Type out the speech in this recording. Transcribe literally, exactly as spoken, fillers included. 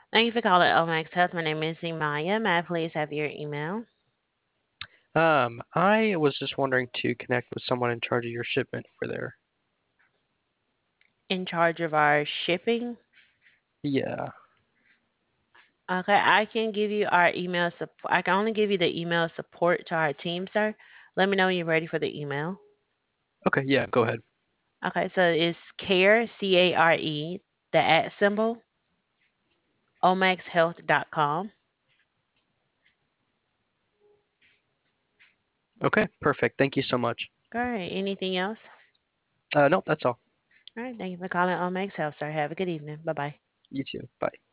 Thank you for calling Omax Health. My name is Maya. May I please have your email? Um, I was just wondering to connect with someone in charge of your shipment over there. In charge of our shipping. Yeah. Okay, I can give you our email support. I can only give you the email support to our team, sir. Let me know when you're ready for the email. Okay, yeah, go ahead. Okay, so it's care, C A R E, the at symbol, omax health dot com. Okay, perfect. Thank you so much. All right, anything else? Uh, no, that's all. All right, thank you for calling Omax Health, sir. Have a good evening. Bye bye. You too. Bye.